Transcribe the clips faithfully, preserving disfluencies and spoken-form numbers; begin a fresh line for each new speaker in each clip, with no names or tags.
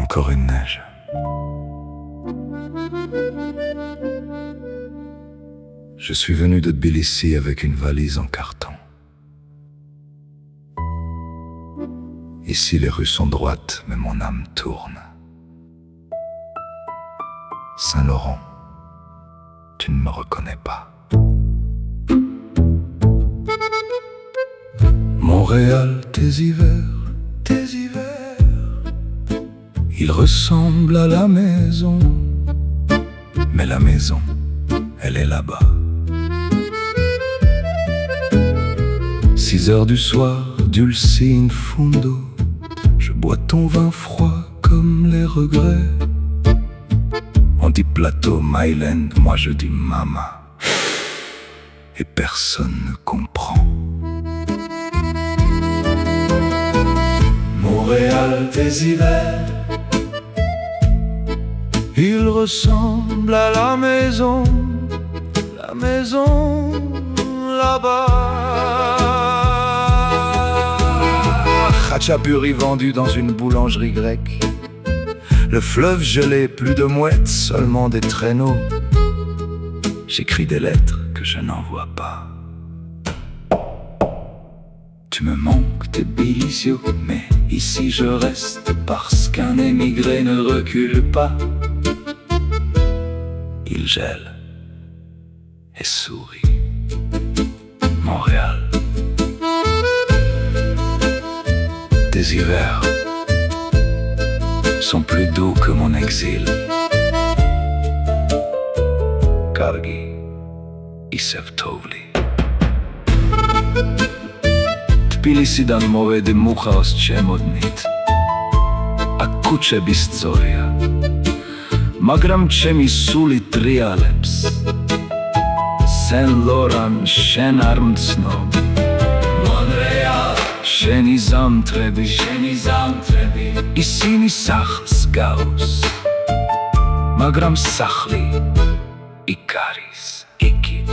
Encore une neige. Je suis venu de Tbilissi avec une valise en carton. Ici les rues sont droites, mais mon âme tourne. Saint-Laurent, tu ne me reconnais pas. Montréal, tes hivers, tes hivers, ils ressemblent à la maison. Mais la maison, elle est là-bas. Six heures du soir, dulce in fundo, je bois ton vin froid comme les regrets. On dit plateau, Myland, moi je dis mama. Et personne ne comprend. Montréal, tes hivers, ils ressemblent à la maison. La maison, là-bas. Khachaburi vendu dans une boulangerie grecque. Le fleuve gelé, plus de mouettes, seulement des traîneaux. J'écris des lettres que je n'envoie pas. Tu me manques, t'es Tbilisio, mais ici je reste parce qu'un émigré ne recule pas. Il gèle et sourit. Montréal, tes hivers sont plus doux que mon exil. Kargi, Isef Tovli. Tbilisიდან მოვედი მუხაოს ჩემოდნით, აქ ქუჩები სწორია, მაგრამ ჩემი სული ტრიალებს. Saint-Laurent, შენ არ მცნობ. Montréal, შენი ზამთრები, შენი ზამთრები, ისინი სახლს გავს, მაგრამ სახლი იქ არის იქით.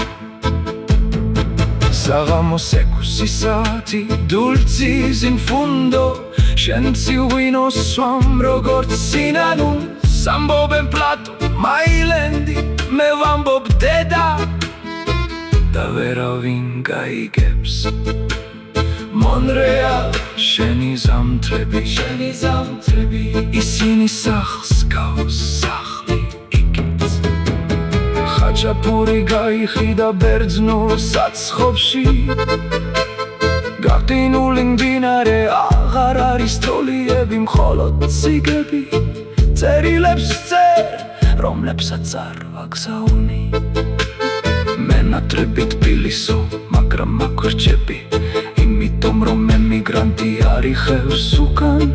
Sağamos ekusisati, dulcis in fundo, scienzi uino suam rogort sinanun, sambo ben plato, mailendi, me vambob deda, davvero vinga igeps. Montréal, sheni zamtrebi, sheni zamtrebi, isini sachs gaus, sachli ikits. Khachapuri გაიხიდა ბერძნულ საცხობში, გახდინული მდინარე, აღარ არის თოლიები, მხოლოდ ციგები. წერილებს წერ, რომლებსაც არ ვაგზავნი. მენატრები თბილისო, მაგრამ მაგვირჩები, იმიტომ რომ ემიგრანტი არიხევს უკან.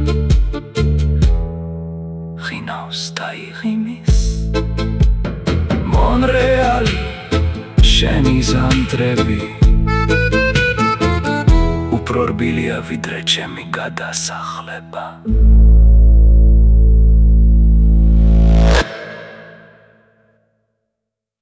ღინავს დაიღიმის Montréal, შენი ზამთრები უფრო რბილია ვიდრე ჩემი გადასახლება.